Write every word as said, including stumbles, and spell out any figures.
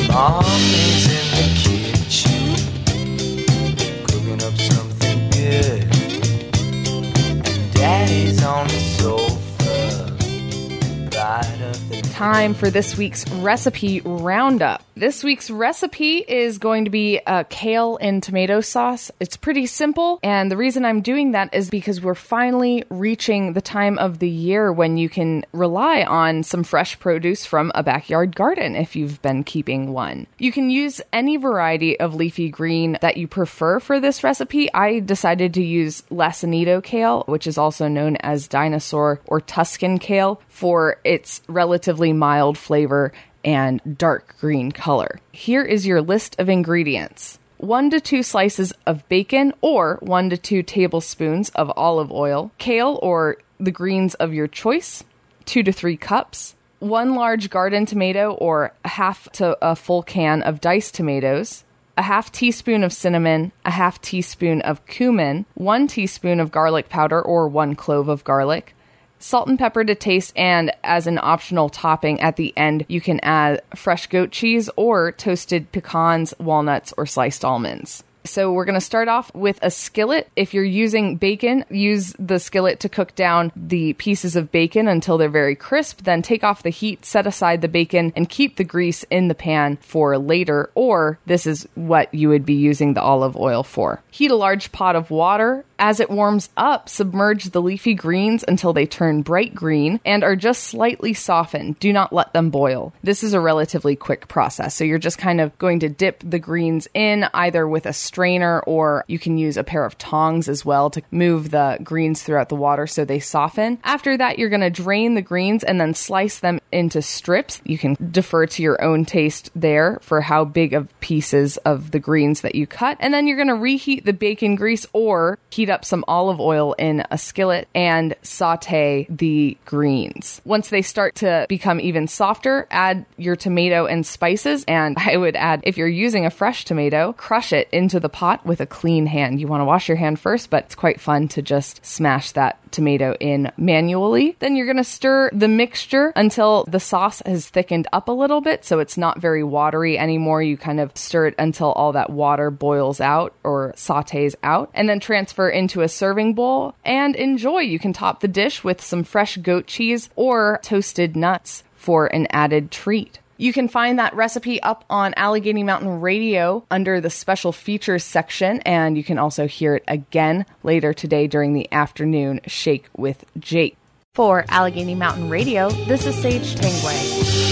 Mommy's in the kitchen, cooking up something good, and Daddy's on the sofa, right up the Time for this week's recipe roundup. This week's recipe is going to be a kale and tomato sauce. It's pretty simple, and the reason I'm doing that is because we're finally reaching the time of the year when you can rely on some fresh produce from a backyard garden if you've been keeping one. You can use any variety of leafy green that you prefer for this recipe. I decided to use Lacinido kale, which is also known as dinosaur or Tuscan kale, for its relatively mild flavor and dark green color. Here is your list of ingredients. One to two slices of bacon or one to two tablespoons of olive oil, kale or the greens of your choice, two to three cups, one large garden tomato or a half to a full can of diced tomatoes, a half teaspoon of cinnamon, a half teaspoon of cumin, one teaspoon of garlic powder or one clove of garlic, salt and pepper to taste, and as an optional topping at the end, you can add fresh goat cheese or toasted pecans, walnuts, or sliced almonds. So we're going to start off with a skillet. If you're using bacon, use the skillet to cook down the pieces of bacon until they're very crisp. Then take off the heat, set aside the bacon, and keep the grease in the pan for later, or this is what you would be using the olive oil for. Heat a large pot of water. As it warms up, submerge the leafy greens until they turn bright green and are just slightly softened. Do not let them boil. This is a relatively quick process, so you're just kind of going to dip the greens in either with a strainer, or you can use a pair of tongs as well to move the greens throughout the water so they soften. After that, you're going to drain the greens and then slice them into strips. You can defer to your own taste there for how big of pieces of the greens that you cut. And then you're going to reheat the bacon grease or heat up some olive oil in a skillet and saute the greens. Once they start to become even softer, add your tomato and spices. And I would add, if you're using a fresh tomato, crush it into the pot with a clean hand. You want to wash your hand first, but it's quite fun to just smash that tomato in manually. Then you're going to stir the mixture until the sauce has thickened up a little bit, so it's not very watery anymore. You kind of stir it until all that water boils out or sautés out, and then transfer into a serving bowl and enjoy. You can top the dish with some fresh goat cheese or toasted nuts for an added treat. You can find that recipe up on Allegheny Mountain Radio under the special features section, and you can also hear it again later today during the afternoon Shake with Jake. For Allegheny Mountain Radio, this is Sage Tangway.